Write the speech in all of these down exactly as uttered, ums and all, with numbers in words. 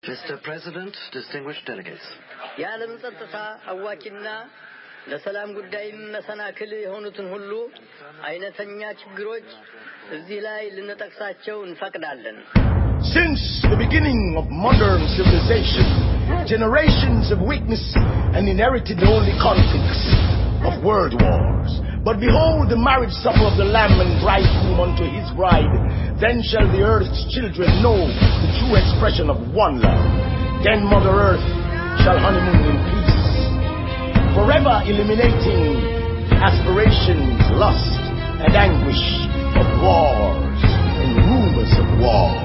Mister President, distinguished delegates. የዓለም ጸጥታ አዋኪና ለሰላም ጉዳይ መሰናክል የሆኑትን ሁሉ አይነተኛ ችግሮች እዚህ ላይ ልንጠቅሳቸው እንፈቅዳለን። Since the beginning of modern civilization, generations have witnessed and inherited the only conflicts of world wars. But behold the marriage supper of the Lamb and bridegroom unto his bride. Then shall the earth's children know the true expression of one love. Then Mother Earth shall honeymoon in peace, forever eliminating aspirations, lust, and anguish of wars and rumors of wars.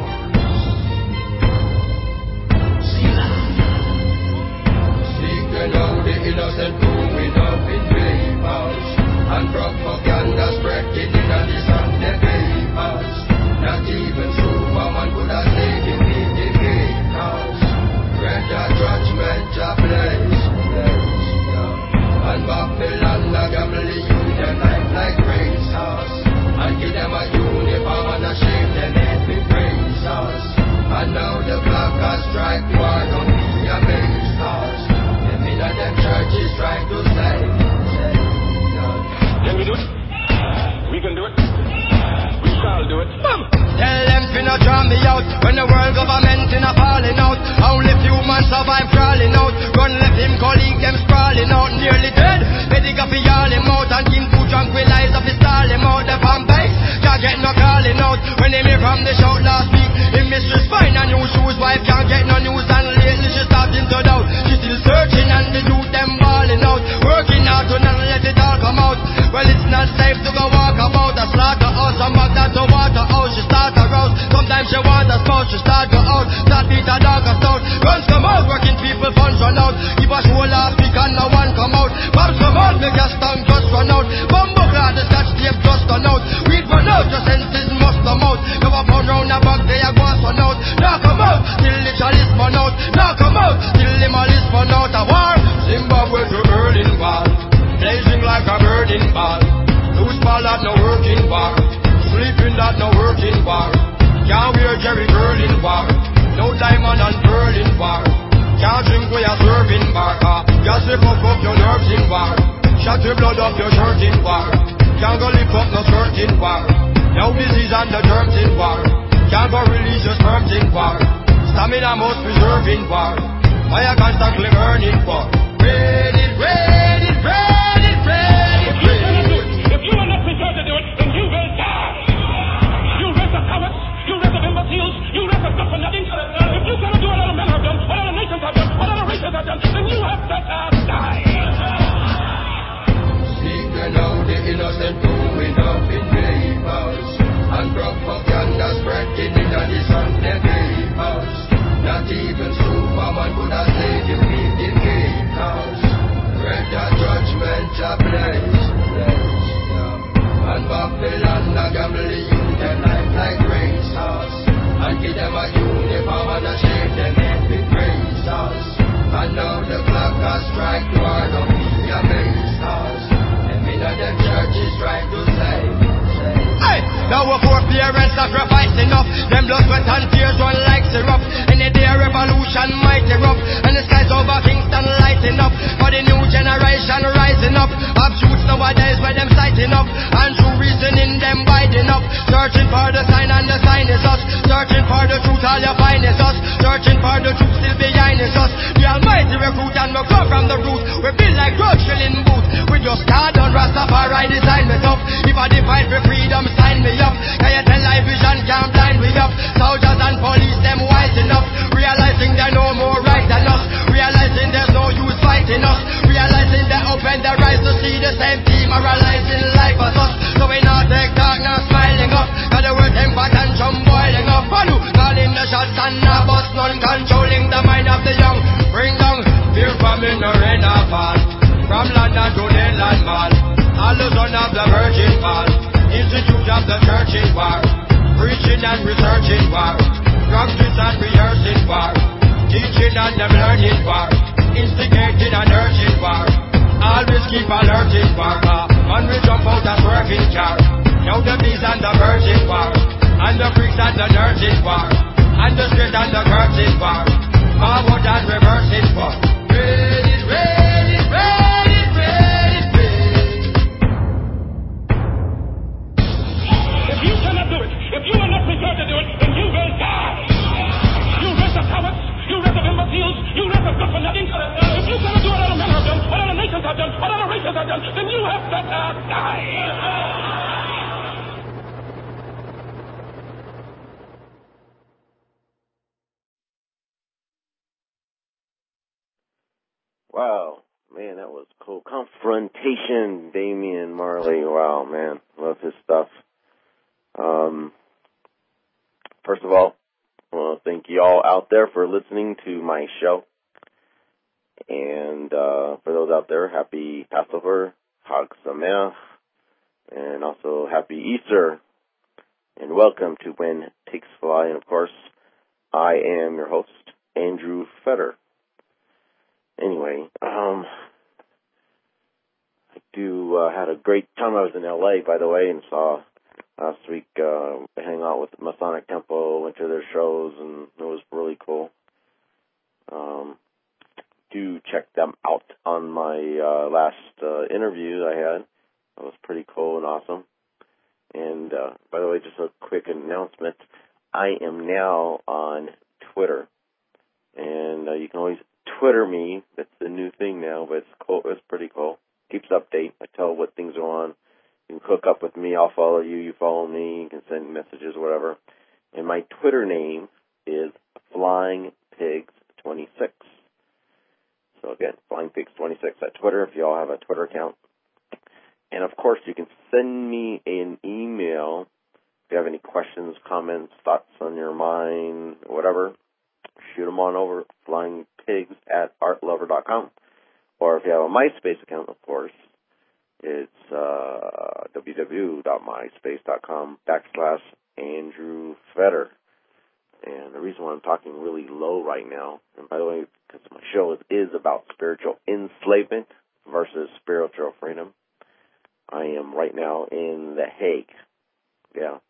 Seeking out the innocent growing up in papers, and propaganda spreading in the Sunday papers. Not even Superman could have taken me the papers. Read the judgment of place, place, yeah. And Babylon, the gambling union life like racers, and give them a uniform and a shame them every praisers. And now the black has strike war, don't be amazed us. Them in them churches trying to say, say, God. Can we do it? We can do it. We shall do it. Mom. Tell them to not draw me out when the world government in a falling out. Only few man survive crawling out. Run left him colleague them sprawling out. Nearly dead. Medic up all him out and him to tranquilize up his stall him out. The fan base can't get no calling out. When they hear from the shout last week, him mistress find a new shoes. Wife can't get no news and lately she starting to doubt. She still searching and the youth them balling out. Working out to not let it all come out. Well it's not safe to go walk about a slaughterhouse. Some back that to waterhouse. She start arouse. Sometimes she want a spouse. She start go out. Start beat a dog a stout. Guns come out. Working people funds run out. If a show last week and no one come out. Bombs come out. Make your tongue just run out. Bumbo clad the scotch tape just run out. Weed run out. Your senses must come out. Never found round a bag they a go run out. Now come out. Till the chalice run out. Now come out. Till the malice run out. A war. Zimbabwe to Berlin wall. Blazing like a burning ball. Loose ball at no working bar. Sleeping that no working bar. Can't wear Jerry Curl in bar. No diamond and pearl in bar. Can't drink where you're serving bar. uh, Can't slip up up your nerves in bar. Shut your blood up your shirt in bar. Can't go lift up no skirt in bar. No disease and the germs in bar. Can't go release your sperms in bar. Stamina must preserve in bar. Fire constantly burning bar. Ready, ready, ready, ready, ready. If you are not prepared to do it, then you will die. You race of cowards, you race of imbeciles, you race of good for nothing. If you cannot do what other men have done, what other nations have done, what other races have done, then you have better die. Seeking out the innocent growing up in papers, and propaganda spreading in the Sunday papers. Not even Superman could have taken me the papers. Read the judgment of place, place, yeah. And Babylon, the gambling union life like racers, and give them a uniform and a shame them every praisers. And now the clock has strike war, don't be amazed us. Them in them churches trying to say, say. Hey, now our foreparents sacrificing up. Them blood, sweat and tears run like syrup. Any day a revolution might erupt, and the skies over Kingston lighting up. For the new generation rising up. Offshoots nowadays where them sighting up, and true reasoning them biding up. Searching for the sign and the sign is us. Searching for the truth all you find is us. Searching for the truth still behind is us. The almighty recruit and we come from the root. We build like road shilling boots. We just start on Rastafari design me up. If I define for freedom sign me up. Can you tell life vision can't blind me up? Soldiers and police them wise enough. Realizing they're no more right than us. Realizing there's no use fighting us. Realizing they open their eyes to see the same team moralizing life as us. So we not take talk, not smiling up. Got the word impact and drum boiling up. Follow, calling the shots and now bust none. Controlling the mind of the young. Bring down fear from in the rain of fall. From London to the land mall. All the son of the virgin fall. Institute of the church in war. Preaching and researching war. Practice and rehearsing war. Teaching and them learning war. Instigating and urging war. Always keep alerting war. When we jump out and working car. Now the bees and the virgin war. And the freaks and the nerds in war. And the straight and the curves in war. forward and reverse it for. Read it, read it, read it, read it, read it. If you cannot do it, if you are not prepared to do it, then you will die. You race of cowards, you race of imbeciles, you race of good for nothing. If you cannot do what other men have done, what other nations have done, what other races have done, then you have better die. Wow, man, that was cool. Confrontation, Damian Marley. Wow, man, love his stuff. Um, first of all, I want to thank you all out there for listening to my show. And uh, for those out there, happy Passover, Chag Sameach, and also happy Easter. And welcome to When Takes Fly. And of course, I am your host, Andrew Fetter. Anyway, um, I do uh, had a great time. I was in L A, by the way, and saw last week uh, hang out with Masonic Temple, went to their shows, and it was really cool. Um, do check them out on my uh, last uh, interview I had. It was pretty cool and awesome. And uh, by the way, just a quick announcement: I am now on Twitter, and uh, you can always Twitter me. That's the new thing now, but it's cool. It's pretty cool. Keeps update. I tell what things are on. You can hook up with me. I'll follow you. You follow me. You can send messages, whatever. And my Twitter name is Flying Pigs twenty-six. So again, Flying Pigs twenty-six at Twitter if you all have a Twitter account. And of course, you can send me an email if you have any questions, comments, thoughts on your mind, whatever. Shoot them on over, flyingpigs at artlover dot com. Or if you have a MySpace account, of course, it's uh, www.myspace.com backslash Andrew Fetter. And the reason why I'm talking really low right now, and by the way, because my show is, is about spiritual enslavement versus spiritual freedom, I am right now in The Hague. Yeah.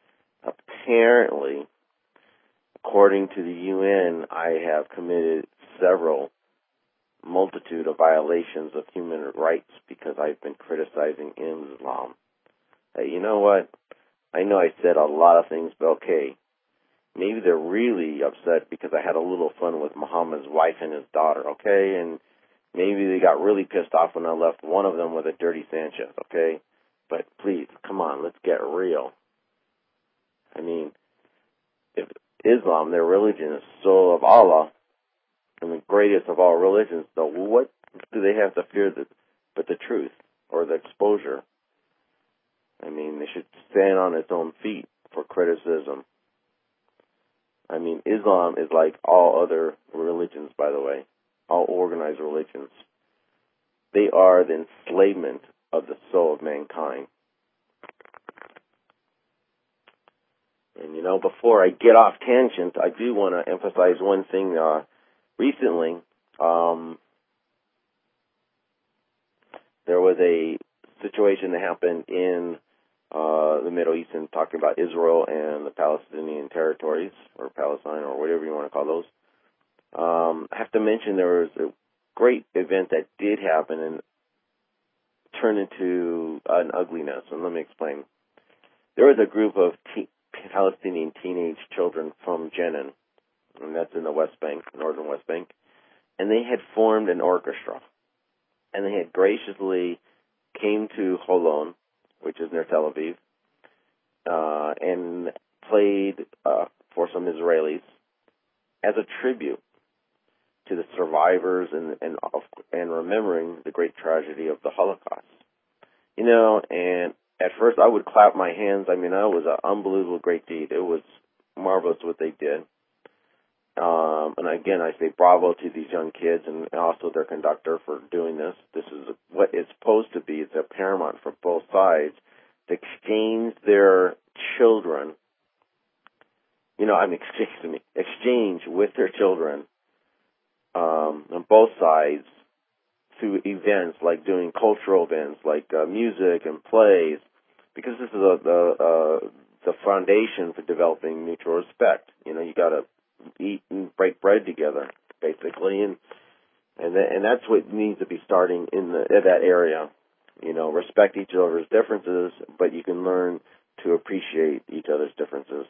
Apparently, according to the U N, I have committed several multitude of violations of human rights because I've been criticizing Islam. Hey, you know what? I know I said a lot of things, but okay. Maybe they're really upset because I had a little fun with Muhammad's wife and his daughter, okay? And maybe they got really pissed off when I left one of them with a dirty Sanchez, okay? But please, come on, let's get real. I mean, if Islam, their religion, is soul of Allah and the greatest of all religions, so what do they have to fear the, but the truth or the exposure? I mean, they should stand on its own feet for criticism. I mean, Islam is like all other religions, by the way, all organized religions. They are the enslavement of the soul of mankind. And, you know, before I get off tangent, I do want to emphasize one thing. Uh, recently, um, there was a situation that happened in uh, the Middle East, and talking about Israel and the Palestinian territories, or Palestine, or whatever you want to call those. Um, I have to mention there was a great event that did happen and turned into an ugliness, and let me explain. There was a group of te- Palestinian teenage children from Jenin, and that's in the West Bank, northern West Bank, and they had formed an orchestra, and they had graciously came to Holon, which is near Tel Aviv, uh, and played uh, for some Israelis as a tribute to the survivors and and and remembering the great tragedy of the Holocaust. You know, and at first I would clap my hands. I mean, that was an unbelievable great deed. It was marvelous what they did. Um, and again, I say bravo to these young kids and also their conductor for doing this. This is what it's supposed to be. It's a paramount for both sides to exchange their children, you know, I mean, excuse me, exchange with their children um, on both sides through events like doing cultural events like uh, music and plays, because this is a, the uh, the foundation for developing mutual respect. You know, you got to eat and break bread together, basically, and and th- and that's what needs to be starting in the in that area. You know, respect each other's differences, but you can learn to appreciate each other's differences,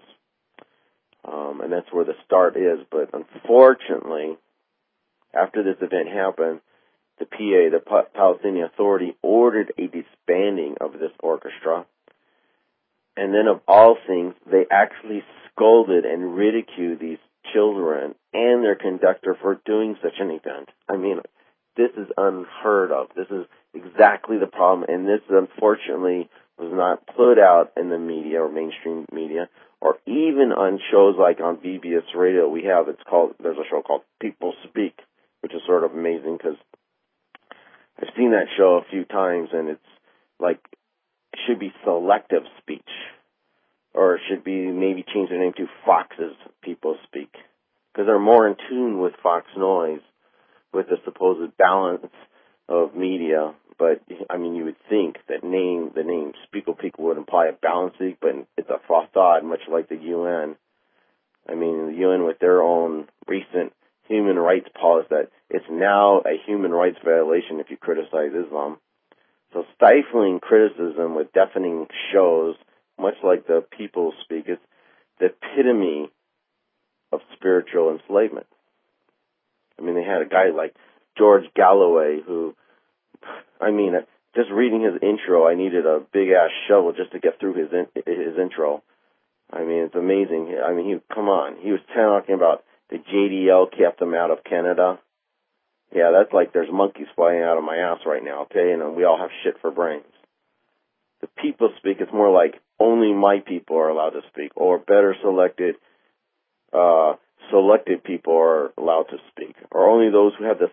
um, and that's where the start is. But unfortunately, after this event happened, the P A, the P- Palestinian Authority, ordered a disbanding of this orchestra. And then, of all things, they actually scolded and ridiculed these children and their conductor for doing such an event. I mean, this is unheard of. This is exactly the problem, and this, unfortunately, was not put out in the media or mainstream media, or even on shows like on B B S Radio. We have, it's called, there's a show called People Speak, which is sort of amazing because I've seen that show a few times, and it's like, it should be selective speech, or it should be maybe change the name to Fox's People Speak, because they're more in tune with Fox Noise, with the supposed balance of media. But I mean, you would think that name the name Speakle People would imply a balance, but it's a facade, much like the U N. I mean, the U N with their own recent human rights policy that it's now a human rights violation if you criticize Islam. So stifling criticism with deafening shows, much like the People Speak, is the epitome of spiritual enslavement. I mean, they had a guy like George Galloway who, I mean, just reading his intro, I needed a big-ass shovel just to get through his in, his intro. I mean, it's amazing. I mean, he come on. He was talking about the J D L kept them out of Canada. Yeah, that's like there's monkeys flying out of my ass right now, okay? And we all have shit for brains. The People Speak, it's more like only my people are allowed to speak, or better selected, uh, selected people are allowed to speak, or only those who have this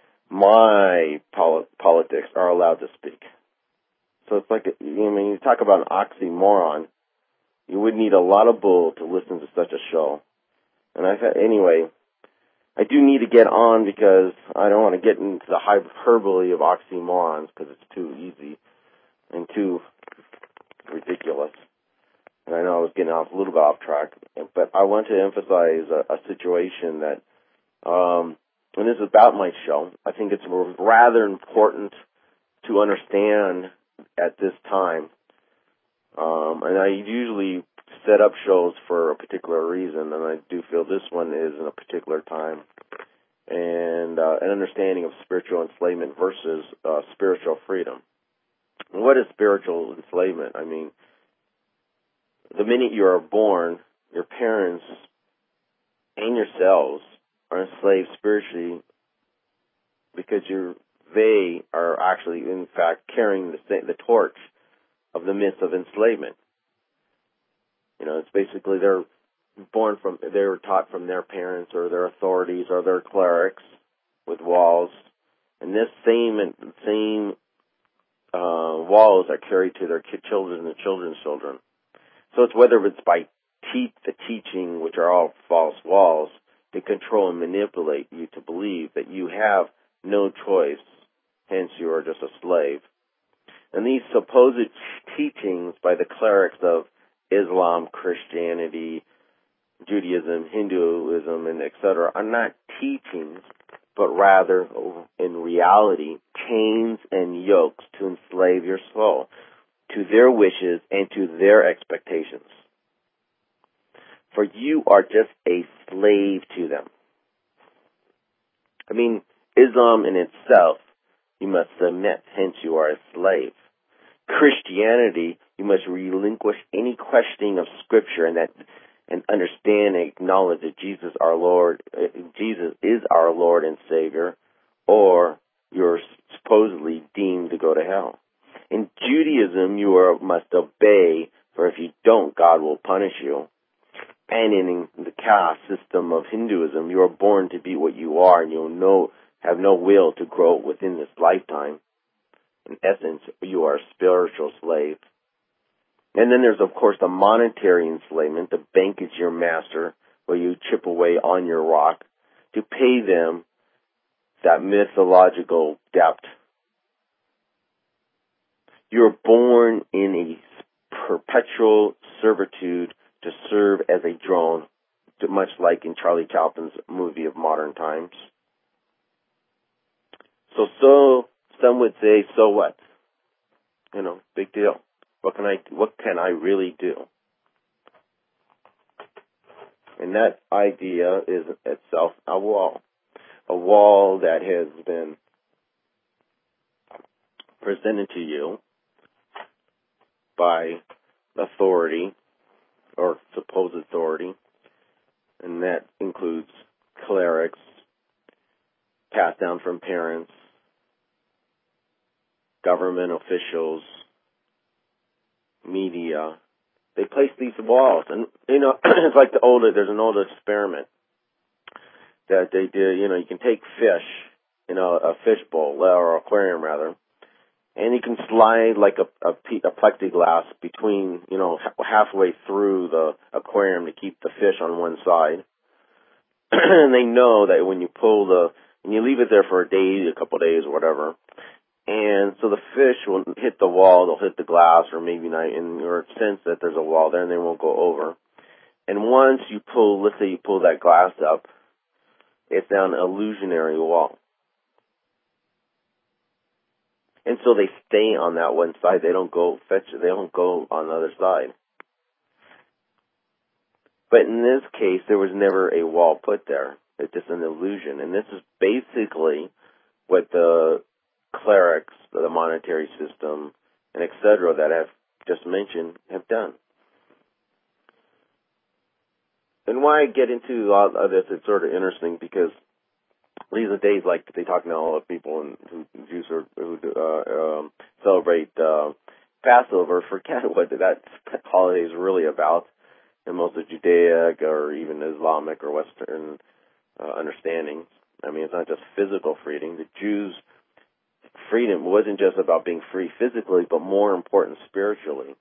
my poli- politics are allowed to speak. So it's like, I mean, you talk about an oxymoron. You would need a lot of bull to listen to such a show. And I've had, anyway, I do need to get on because I don't want to get into the hyperbole of oxymorons because it's too easy and too ridiculous. And I know I was getting off a little bit off track, but I want to emphasize a, a situation that, um, and this is about my show, I think it's rather important to understand at this time. Um, and I usually set up shows for a particular reason, and I do feel this one is in a particular time. And uh, an understanding of spiritual enslavement versus uh, spiritual freedom. And what is spiritual enslavement? I mean, the minute you are born, your parents and yourselves are enslaved spiritually because you're, they are actually, in fact, carrying the, the torch of the myth of enslavement. You know, it's basically they're born from, they were taught from their parents or their authorities or their clerics with walls. And this same same uh, walls are carried to their children and their children's children. So it's whether it's by te- the teaching, which are all false walls, to control and manipulate you to believe that you have no choice, hence you are just a slave. And these supposed teachings by the clerics of Islam, Christianity, Judaism, Hinduism, and et cetera are not teachings, but rather, in reality, chains and yokes to enslave your soul to their wishes and to their expectations. For you are just a slave to them. I mean, Islam in itself, you must submit, hence you are a slave. Christianity, you must relinquish any questioning of Scripture and that, and understand and acknowledge that Jesus, our Lord, uh, Jesus is our Lord and Savior, or you're supposedly deemed to go to hell. In Judaism, you are, must obey, for if you don't, God will punish you. And in the caste system of Hinduism, you are born to be what you are, and you know, have no will to grow within this lifetime. In essence, you are a spiritual slave. And then there's, of course, the monetary enslavement. The bank is your master, where you chip away on your rock to pay them that mythological debt. You're born in a perpetual servitude to serve as a drone much like in Charlie Chaplin's movie of modern times. So, so some would say, so what? You know, big deal. What can I? What can I really do? And that idea is itself a wall, a wall that has been presented to you by authority or supposed authority, and that includes clerics, passed down from parents, government officials, media. They place these walls, and you know, it's like the old. There's an old experiment that they do. You know, you can take fish, you know, a fish bowl or aquarium rather, and you can slide like a, a, a plexiglass between, you know, halfway through the aquarium to keep the fish on one side. And they know that when you pull the, and you leave it there for a day, a couple of days, or whatever, and so the fish will hit the wall, they'll hit the glass, or maybe not, and or sense that there's a wall there, and they won't go over. And once you pull, let's say you pull that glass up, it's now an illusionary wall. And so they stay on that one side. They don't go fetch it. They don't go on the other side. But in this case, there was never a wall put there. It's just an illusion. And this is basically what the clerics, the monetary system, and et cetera that I've just mentioned have done. And why I get into all of this, it's sort of interesting because these are days like they talk now all the people and who Jews are, who uh, um, celebrate uh, Passover forget what that holiday is really about, and most of Judaic or even Islamic or Western uh, understandings. I mean, it's not just physical freedom. The Jews' freedom wasn't just about being free physically, but more important spiritually.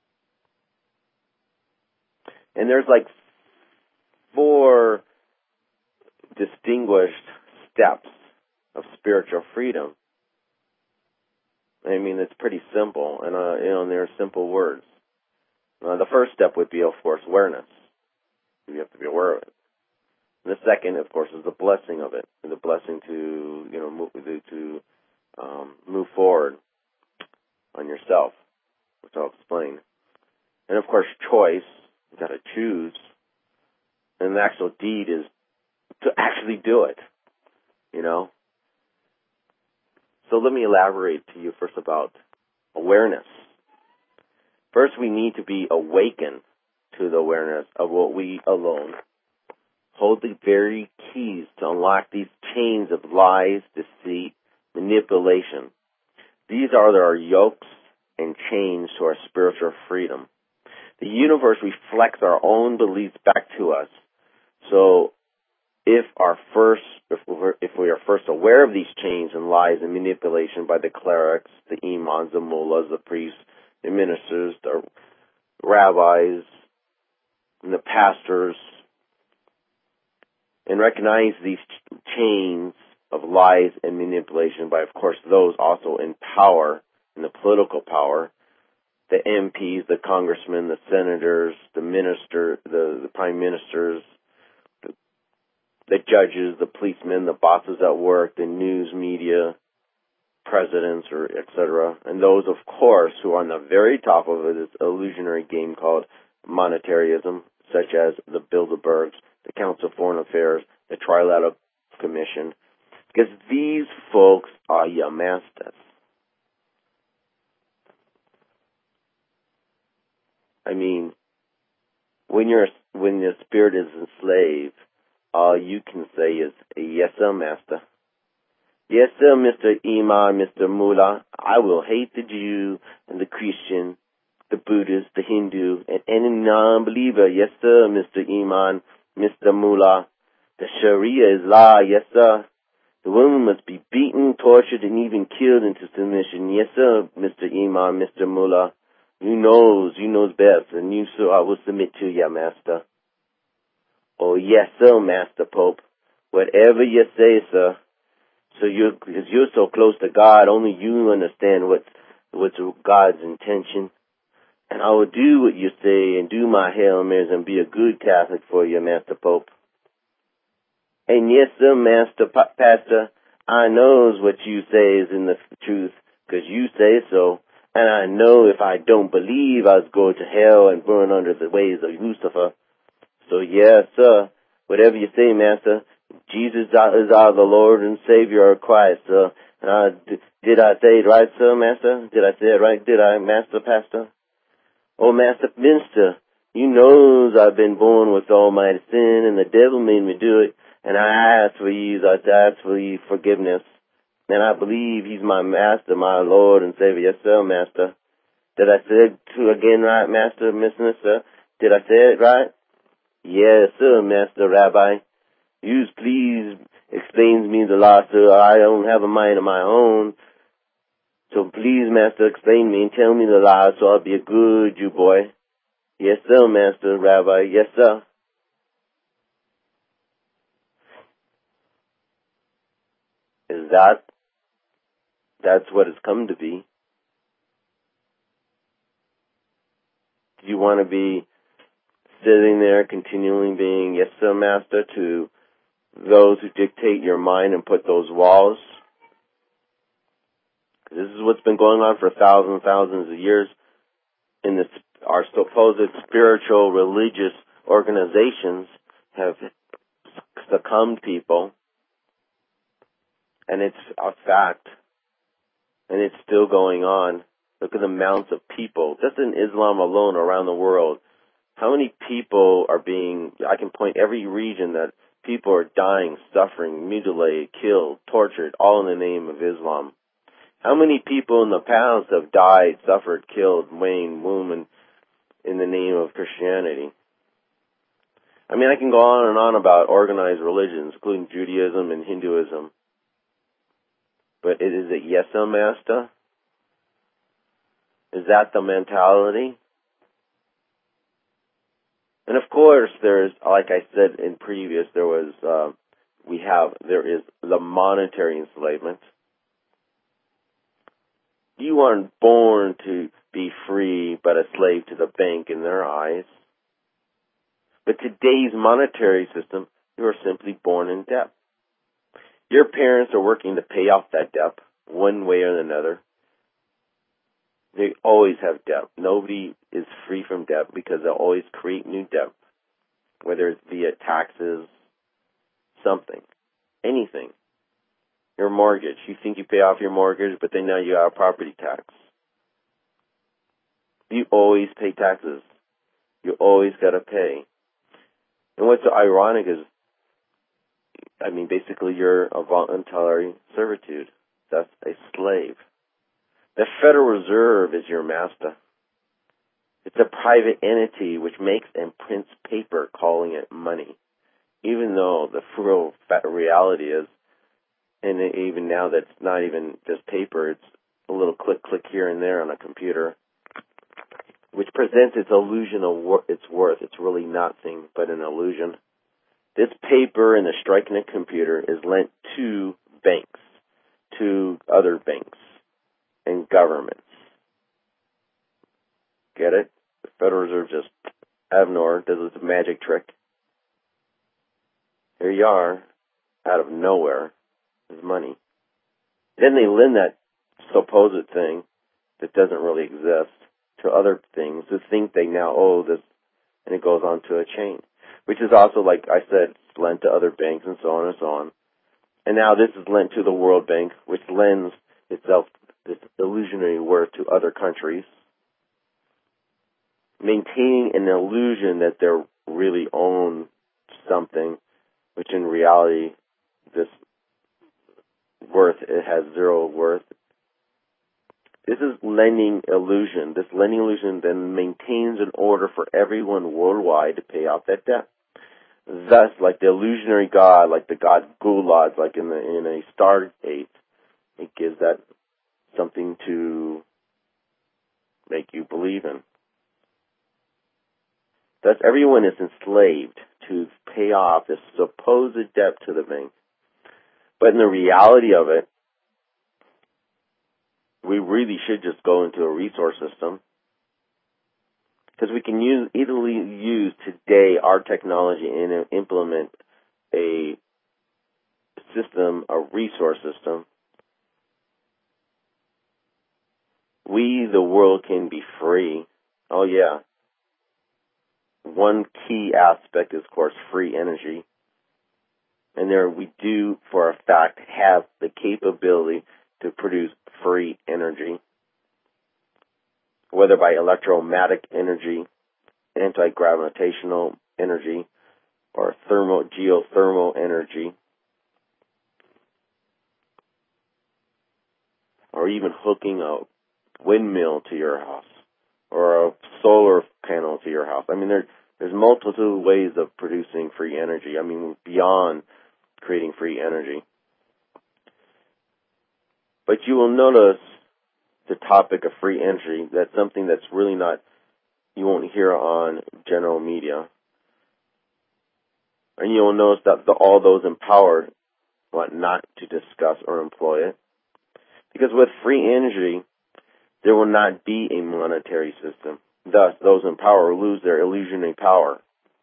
And there's like four distinguished steps of spiritual freedom. I mean, it's pretty simple, and uh, you know, and they're simple words. Uh, the first step would be, of course, awareness. You have to be aware of it. And the second, of course, is the blessing of it, the blessing to you know move, to um, move forward on yourself, which I'll explain. And of course, choice. You got to choose, and the actual deed is to actually do it. You know? So let me elaborate to you first about awareness. First, we need to be awakened to the awareness of what we alone hold the very keys to unlock these chains of lies, deceit, manipulation. These are our yokes and chains to our spiritual freedom. The universe reflects our own beliefs back to us. So if our first, if we're, if we are first aware of these chains and lies and manipulation by the clerics, the imams, the mullahs, the priests, the ministers, the rabbis, and the pastors, and recognize these chains of lies and manipulation by, of course, those also in power, in the political power, the M Ps, the congressmen, the senators, the minister, the, the prime ministers, the, the judges, the policemen, the bosses at work, the news media, presidents, or et cetera, and those, of course, who are on the very top of this illusionary game called monetarism, such as the Bilderbergs, the Council of Foreign Affairs, the Trilateral Commission, because these folks are your masters. I mean, when you're when your spirit is enslaved, all you can say is, yes, sir, master. Yes, sir, Mister Imam, Mister Mullah, I will hate the Jew and the Christian, the Buddhist, the Hindu, and any non-believer. Yes, sir, Mister Imam, Mister Mullah. The Sharia is law. Yes, sir. The woman must be beaten, tortured, and even killed into submission. Yes, sir, Mister Imam, Mister Mullah. You knows, you knows best, and you, sir, I will submit to you, master. Oh, yes, sir, Master Pope. Whatever you say, sir. So you're, because you're so close to God, only you understand what's, what's God's intention. And I will do what you say and do my Hail Marys and be a good Catholic for you, Master Pope. And yes, sir, Master pa- Pastor, I knows what you say is in the truth, because you say so. And I know if I don't believe, I was going to hell and burn under the ways of Lucifer. So yes, sir, whatever you say, Master, Jesus is our the Lord and Savior of Christ, sir. And I, did I say it right, sir, Master? Did I say it right? Did I, Master Pastor? Oh, Master Minster, you knows I've been born with almighty sin, and the devil made me do it. And I ask for you, I ask for you forgiveness. And I believe he's my Master, my Lord and Savior. Yes, sir, Master. Did I say it to again right, Master, Mister Sir? Did I say it right? Yes, sir, Master Rabbi. You please explain me the law, sir. I don't have a mind of my own. So please, Master, explain me and tell me the law so I'll be a good Jew boy. Yes, sir, Master Rabbi. Yes, sir. Is that, that's what it's come to be. Do you want to be sitting there continually being, yes, sir, Master, to those who dictate your mind and put those walls? This is what's been going on for thousands and thousands of years in this, our supposed spiritual religious organizations have succumbed people, and it's a fact, and it's still going on. Look at the amounts of people, just in Islam alone around the world. How many people are being, I can point every region that people are dying, suffering, mutilated, killed, tortured, all in the name of Islam. How many people in the past have died, suffered, killed, waned, wounded in the name of Christianity? I mean, I can go on and on about organized religions, including Judaism and Hinduism. But is it yes, sir, Master? Is that the mentality? And of course, there's, like I said in previous, there was, uh, we have, there is the monetary enslavement. You aren't born to be free, but a slave to the bank in their eyes. But today's monetary system, you are simply born in debt. Your parents are working to pay off that debt, one way or another. They always have debt. Nobody is free from debt because they'll always create new debt, whether it's via taxes, something, anything. Your mortgage. You think you pay off your mortgage, but then now you have a property tax. You always pay taxes. You always got to pay. And what's ironic is, I mean, basically you're a voluntary servitude. That's a slave. The Federal Reserve is your master. It's a private entity which makes and prints paper, calling it money. Even though the real reality is, and even now that's not even just paper, it's a little click, click here and there on a computer, which presents its illusion of wor- its worth. It's really nothing but an illusion. This paper and the striking a computer is lent to banks, to other banks, and governments. Get it? The Federal Reserve just out of nowhere does this magic trick. Here you are, out of nowhere, with money. Then they lend that supposed thing that doesn't really exist to other things who think they now owe this, and it goes on to a chain, which is also, like I said, lent to other banks and so on and so on. And now this is lent to the World Bank, which lends itself this illusionary worth to other countries, maintaining an illusion that they really own something, which in reality, this worth, it has zero worth. This is lending illusion. This lending illusion then maintains an order for everyone worldwide to pay off that debt. Thus, like the illusionary god, like the god Gulad, like in the in a Stargate, it gives that something to make you believe in. Thus, everyone is enslaved to pay off this supposed debt to the bank. But in the reality of it, we really should just go into a resource system Because we can use, easily use today our technology and implement a system, a resource system. We, the world, can be free. Oh, yeah. One key aspect is, of course, free energy. And there we do, for a fact, have the capability to produce free energy, whether by electromagnetic energy, anti-gravitational energy, or thermal, geothermal energy, or even hooking a windmill to your house, or a solar panel to your house. I mean, there, there's multiple ways of producing free energy. I mean, beyond creating free energy. But you will notice the topic of free energy, that's something that's really not, you won't hear on general media. And you'll notice that the, all those empowered want not to discuss or employ it. Because with free energy, there will not be a monetary system. Thus, those in power lose their illusionary power.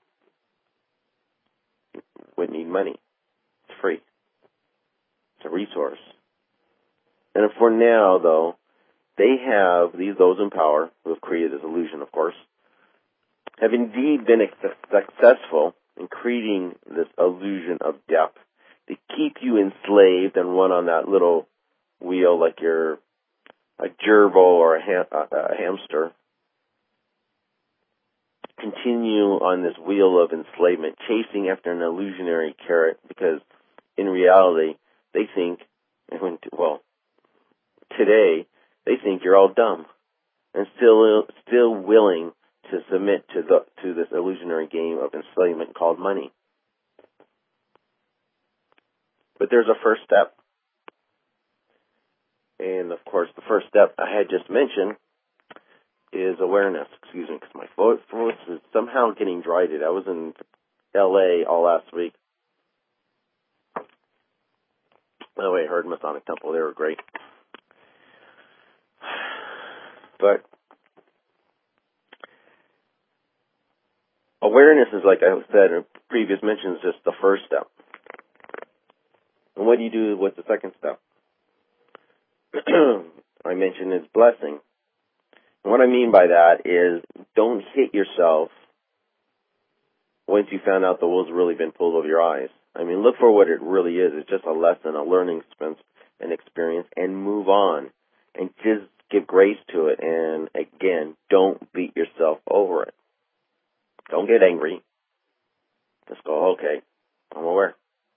Wouldn't need money. It's free. It's a resource. And for now, though, they have, these those in power, who have created this illusion, of course, have indeed been successful in creating this illusion of depth. They keep you enslaved and run on that little wheel like you're a gerbil or a, ham, a, a hamster. Continue on this wheel of enslavement, chasing after an illusionary carrot, because in reality, they think, well, today, they think you're all dumb and still still willing to submit to the to this illusionary game of enslavement called money. But there's a first step. And, of course, the first step I had just mentioned is awareness. Excuse me, because my voice is somehow getting dried. I was in L A all last week. By the way, I heard Masonic Temple. They were great. But awareness is, like I said in previous mentions, just the first step. And what do you do with the second step? I mentioned is blessing. And what I mean by that is don't hit yourself once you found out the wool's really been pulled over your eyes. I mean, look for what it really is. It's just a lesson, a learning expense, an experience, and move on. And just give grace to it. And again, don't beat yourself over it. Don't get angry. Just go, okay, I'm aware.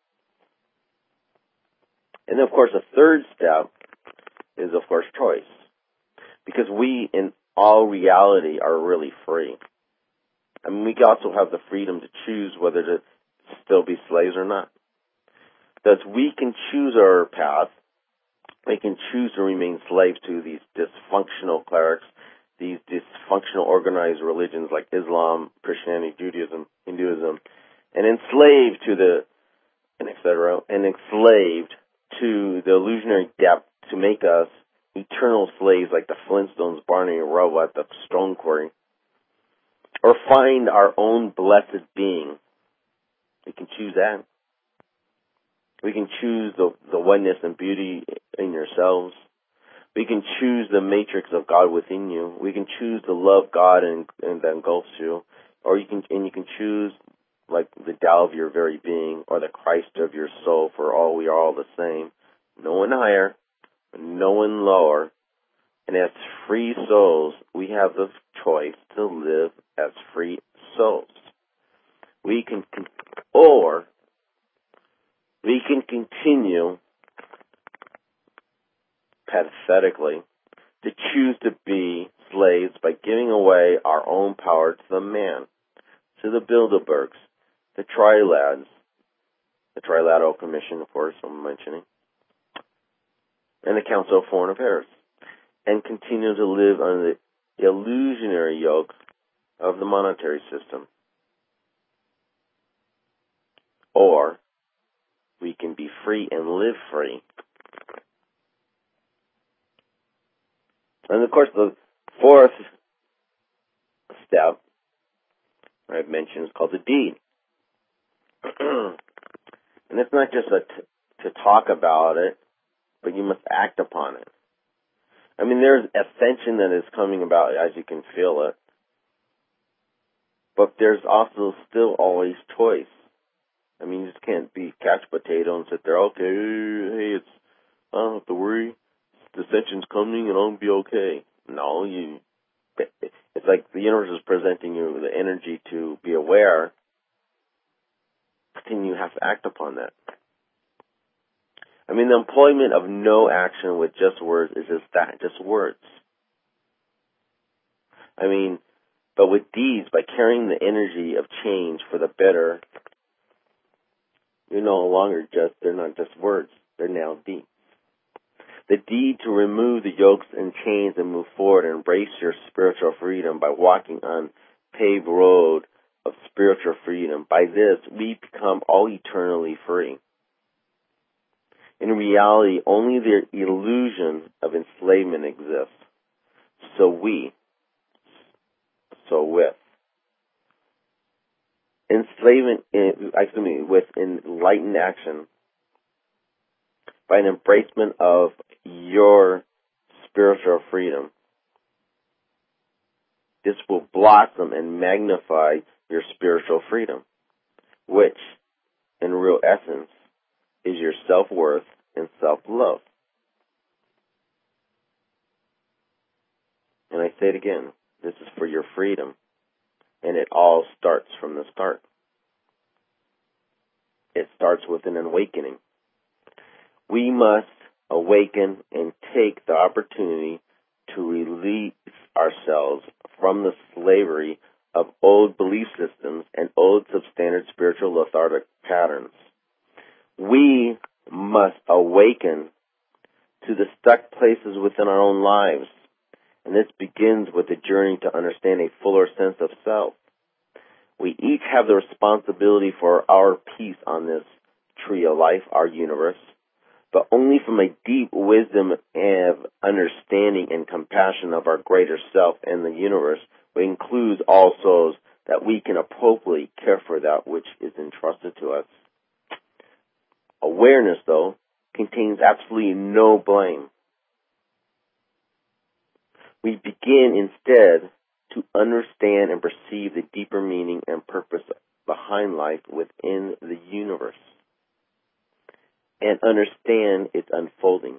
And then, of course, a third step is, of course, choice. Because we, in all reality, are really free. I mean, we also have the freedom to choose whether to still be slaves or not. Thus, we can choose our path. We can choose to remain slaves to these dysfunctional clerics, these dysfunctional organized religions like Islam, Christianity, Judaism, Hinduism, and enslaved to the, and et cetera, and enslaved to the illusionary depth to make us eternal slaves like the Flintstones, Barney and Rubble at the stone quarry, or find our own blessed being. We can choose that. We can choose the, the oneness and beauty in yourselves. We can choose the matrix of God within you. We can choose to love God and, and that engulfs you. Or you can, and you can choose like the Tao of your very being or the Christ of your soul, for all we are all the same. No one higher, no one lower. And as free souls, we have the choice to live as free souls. We can, or we can continue, pathetically, to choose to be slaves by giving away our own power to the man, to the Bilderbergs, the Trilads, the Trilateral Commission, of course, I'm mentioning, and the Council of Foreign Affairs, and continue to live under the illusionary yoke of the monetary system. Or we can be free and live free. And of course, the fourth step I've mentioned is called the deed. And it's not just a t- to talk about it, but you must act upon it. I mean, there's ascension that is coming about as you can feel it, but there's also still always choice. I mean, you just can't be couch potato and sit there, okay, hey, it's, I don't have to worry, the ascension's coming and I'll be okay. No, you, it's like the universe is presenting you the energy to be aware, but then you have to act upon that. I mean, the employment of no action with just words is just that, just words. I mean, but with deeds, by carrying the energy of change for the better, you're no longer just, they're not just words, they're now deeds. The deed to remove the yokes and chains and move forward and embrace your spiritual freedom by walking on paved road of spiritual freedom. By this, we become all eternally free. In reality, only the illusion of enslavement exists. So we, so with. Enslavement, excuse me, with enlightened action, by an embracement of your spiritual freedom, this will blossom and magnify your spiritual freedom, which, in real essence, is your self-worth and self-love. And I say it again, this is for your freedom, and it all starts from the start. It starts with an awakening. We must awaken and take the opportunity to release ourselves from the slavery of old belief systems and old substandard spiritual lethargic patterns. We must awaken to the stuck places within our own lives, and this begins with the journey to understand a fuller sense of self. We each have the responsibility for our piece on this tree of life, our universe, but only from a deep wisdom and understanding and compassion of our greater self and the universe, which includes all souls, that we can appropriately care for that which is entrusted to us. Awareness, though, contains absolutely no blame. We begin instead to understand and perceive the deeper meaning and purpose behind life within the universe, and understand its unfolding.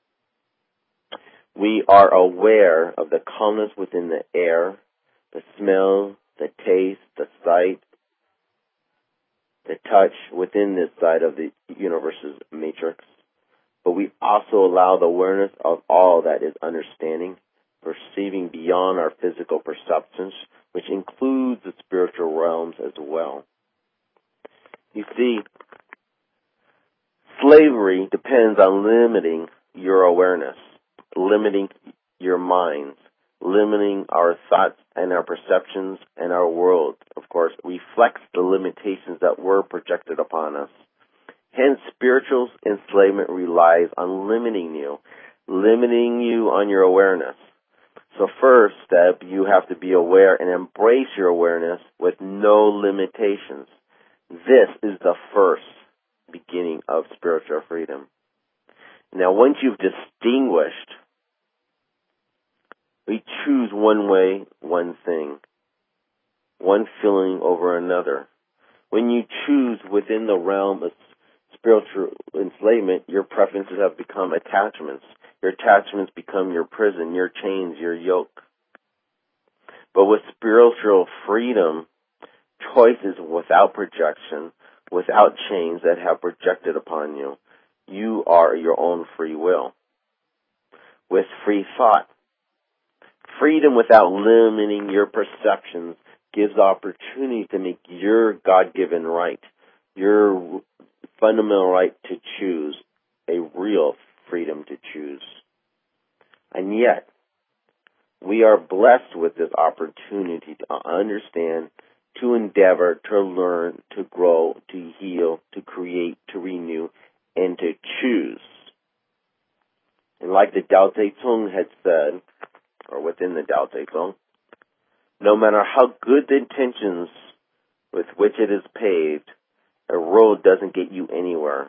We are aware of the calmness within the air, the smell, the taste, the sight, the touch within this side of the universe's matrix. But we also allow the awareness of all that is understanding, perceiving beyond our physical perceptions, which includes the spiritual realms as well. You see, slavery depends on limiting your awareness, limiting your minds, limiting our thoughts and our perceptions, and our world, of course, reflects the limitations that were projected upon us. Hence, spiritual enslavement relies on limiting you, limiting you on your awareness. So first step, you have to be aware and embrace your awareness with no limitations. This is the first beginning of spiritual freedom. Now, once you've distinguished, we choose one way, one thing, one feeling over another. When you choose within the realm of spiritual enslavement, your preferences have become attachments. Your attachments become your prison, your chains, your yoke. But with spiritual freedom, choice is without projection, without chains that have projected upon you. You are your own free will. With free thought, freedom without limiting your perceptions gives opportunity to make your God-given right, your fundamental right to choose, a real freedom to choose. And yet, we are blessed with this opportunity to understand, to endeavor, to learn, to grow, to heal, to create, to renew, and to choose. And like the Tao Te Ching had said, or within the Tao Te Ching, No matter how good the intentions with which it is paved, a road doesn't get you anywhere.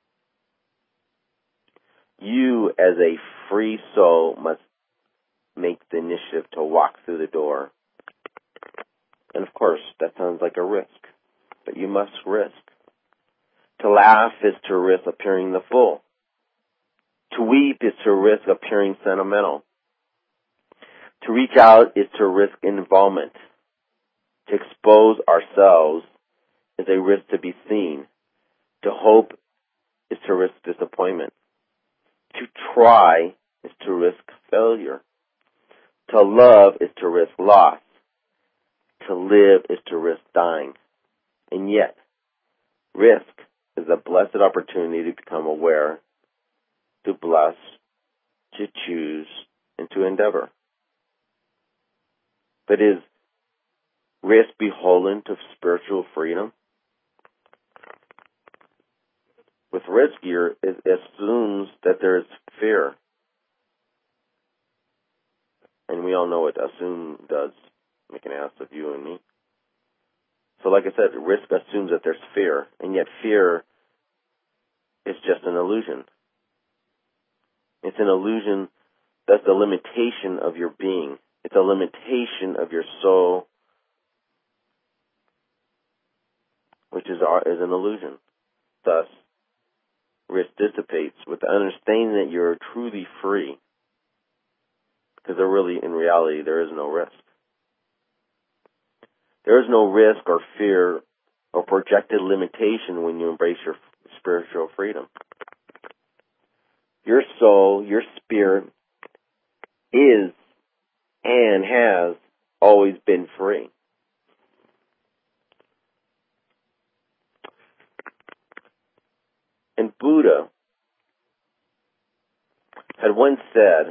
You, as a free soul, must make the initiative to walk through the door. And of course, that sounds like a risk, but you must risk. To laugh is to risk appearing the fool. To weep is to risk appearing sentimental. To reach out is to risk involvement. To expose ourselves is a risk to be seen. To hope is to risk disappointment. To try is to risk failure. To love is to risk loss. To live is to risk dying. And yet, risk is a blessed opportunity to become aware, to bless, to choose, and to endeavor. But is risk beholden to spiritual freedom? With risk here, it assumes that there is fear. And we all know what assume does, make an ass of you and me. So like I said, risk assumes that there's fear, and yet fear is just an illusion. It's an illusion that's the limitation of your being. It's a limitation of your soul, which is, is an illusion. Thus, risk dissipates with the understanding that you're truly free, because there really, in reality, there is no risk. There is no risk or fear or projected limitation when you embrace your spiritual freedom. Your soul, your spirit, is and has always been free. And Buddha had once said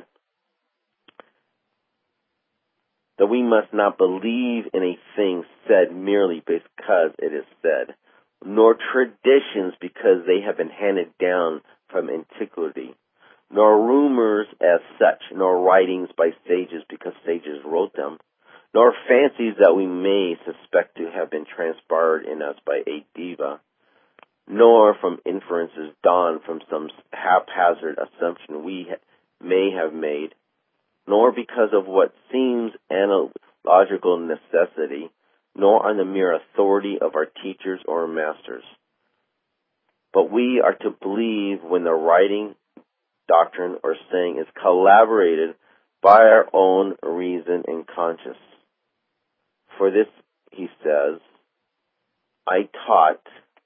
that we must not believe in a thing said merely because it is said, nor traditions because they have been handed down from antiquity, nor rumors as such, nor writings by sages because sages wrote them, nor fancies that we may suspect to have been transpired in us by a diva, nor from inferences dawned from some haphazard assumption we may have made, nor because of what seems analogical necessity, nor on the mere authority of our teachers or masters. But we are to believe when the writing, doctrine, or saying is collaborated by our own reason and conscience. For this, he says, I taught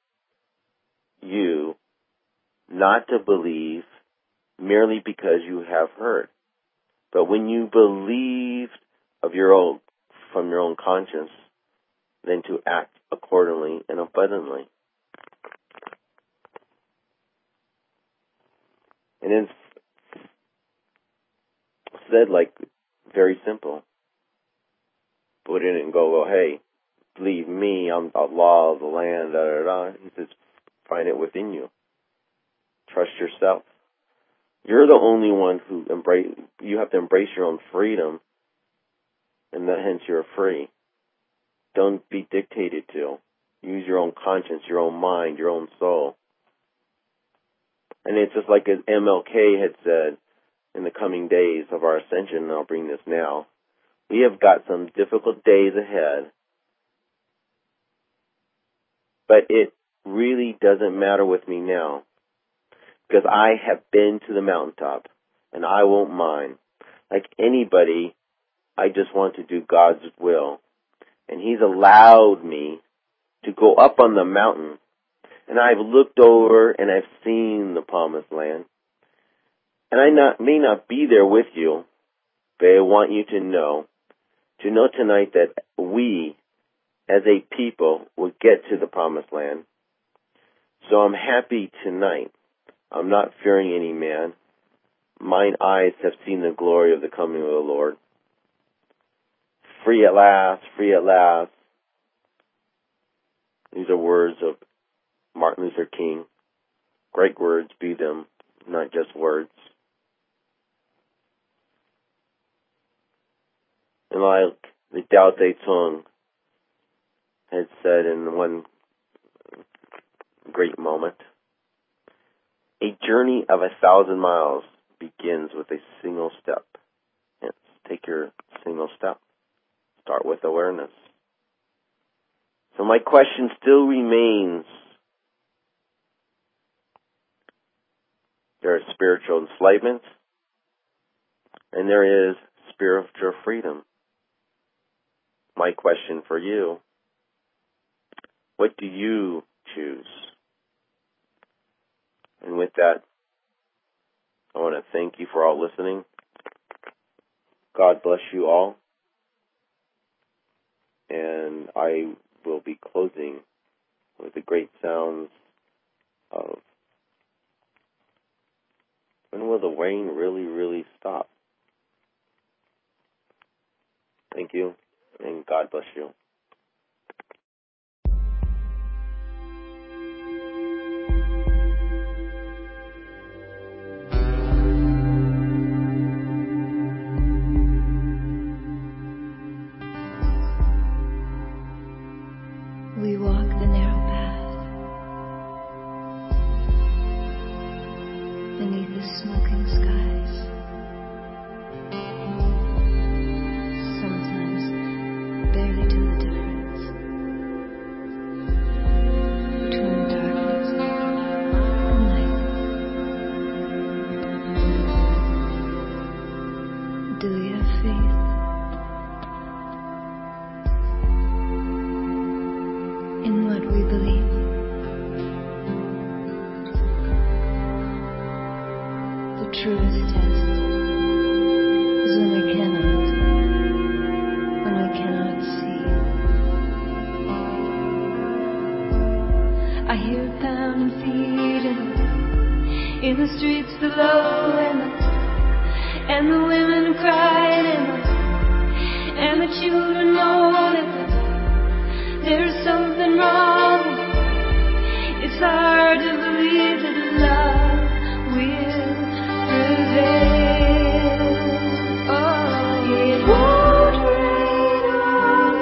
you not to believe merely because you have heard, but when you believed of your own, from your own conscience, then to act accordingly and abundantly. And it's said like very simple. Put in it and go, well, hey, believe me, I'm the law of the land, da da da. He says, find it within you. Trust yourself. You're the only one who embrace. You have to embrace your own freedom, and that hence you're free. Don't be dictated to. Use your own conscience, your own mind, your own soul. And it's just like as M L K had said in the coming days of our ascension, and I'll bring this now, we have got some difficult days ahead, but it really doesn't matter with me now, because I have been to the mountaintop, and I won't mind. Like anybody, I just want to do God's will. And He's allowed me to go up on the mountain, and I've looked over and I've seen the promised land. And I not, may not be there with you, but I want you to know, to know tonight that we, as a people, will get to the promised land. So I'm happy tonight. I'm not fearing any man. Mine eyes have seen the glory of the coming of the Lord. Free at last, free at last. These are words of Martin Luther King. Great words be them, not just words. And like the Tao Te Ching had said in one great moment, a journey of a thousand miles begins with a single step. Hence, take your single step. Start with awareness. So my question still remains, there is spiritual enslavement, and there is spiritual freedom. My question for you, what do you choose? And with that, I want to thank you for all listening. God bless you all. And I will be closing with the great sounds of, when will the rain really, really stop? Thank you, and God bless you. We walk the narrow path beneath the smoking skies. Sometimes barely tell the difference between darkness and light. Do we have faith? In what we believe. The truest test is when we cannot, when we cannot see. I hear pounding feet in, in the streets below, and the, and the women crying, and the, and the children moaning. There's something wrong. It's hard to believe that love will prevail. Oh, it won't rain all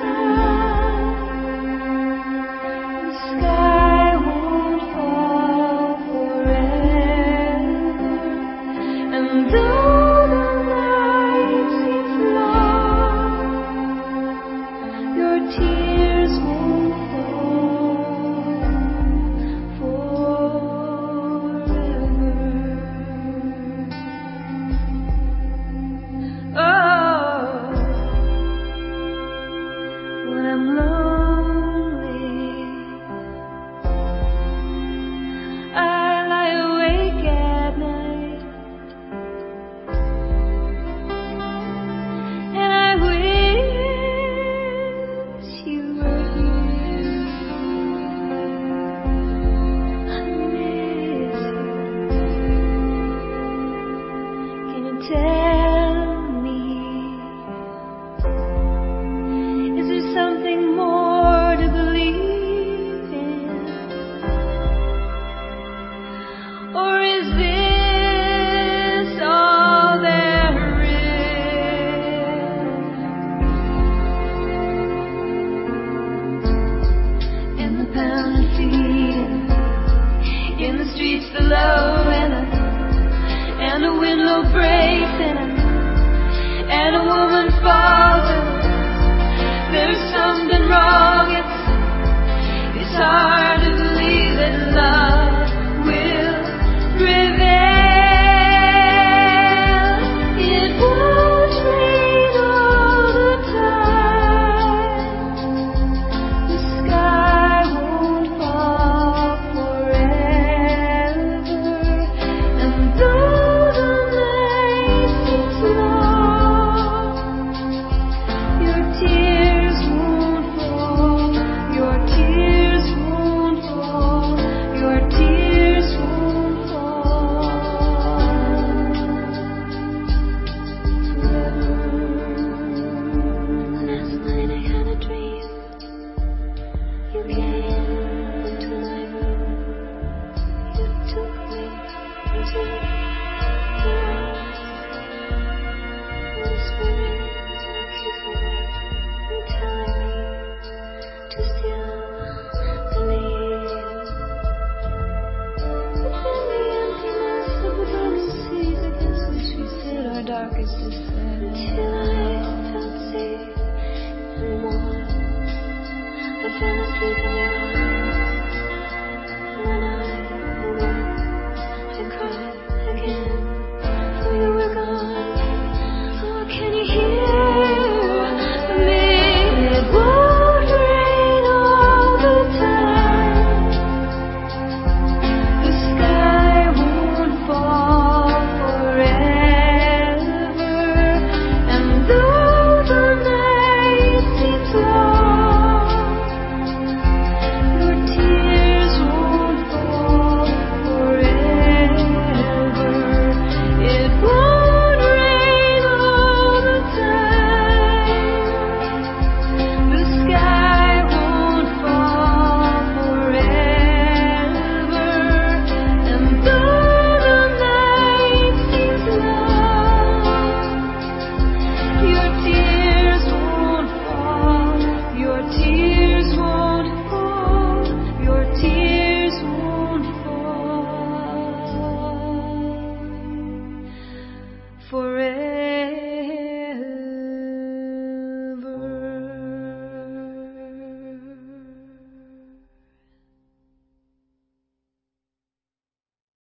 the time. The sky won't fall forever. And though the night seems long, your tears won't fall forever. Oh, when I'm lonely, I lie awake at night, and I wish you were here. I miss you. Can you tell me, is there something more to believe in? Or is this all there is? And the pounding feet in the streets below, and a, and a window breaks, and a, and a woman falls, and there's something wrong. It's, it's hard to believe that love will prevail. It won't rain all the time. The sky won't fall forever. And though the night seems long, your tears won't fall, your tears won't darkest descent. Till I